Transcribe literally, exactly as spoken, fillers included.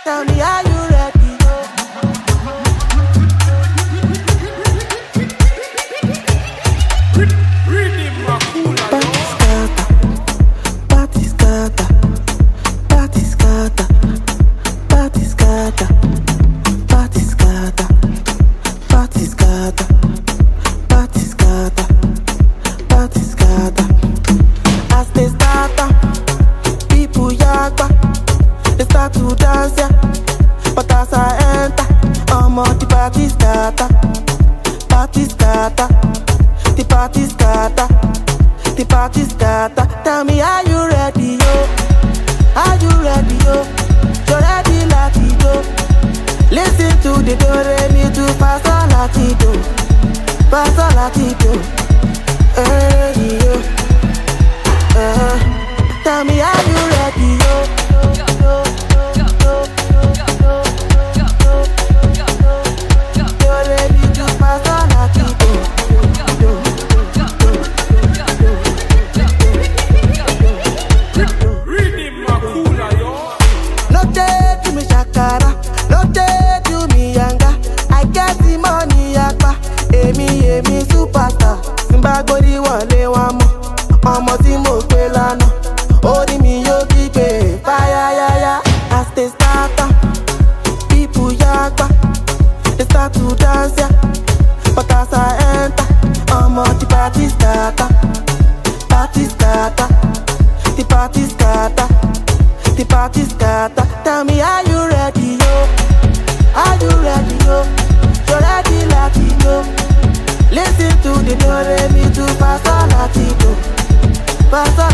Tell me, are you ready? Party scatter, party scatter, party scatter, party scatter, party scatter, party scatter, party scatter. As they start, people yagba, they start to dance, yeah. But as I enter, I'm on the party scatter, party scatter, the party scatter, the party scatter. Tell me, are you ready, yo? Are you ready, yo? You ready, latido? Listen to the do re mi do fa sol latido, fa sol latido. Ready, yo? Uh, tell me, are you ready, yo? Body wale wa mo, ọmọ tí mo gbé lánàá, orí mi yóò gbígbé fire ya ya. As they start up, people yagba, they start to dance ya. But as I enter, ọmọ the party scatter, party scatter, the party scatter, the party scatter. Tell me, are you ready, yo? Are you ready, yo? You ready, latido? Listen to the do re mi do fa sol latido, fa sol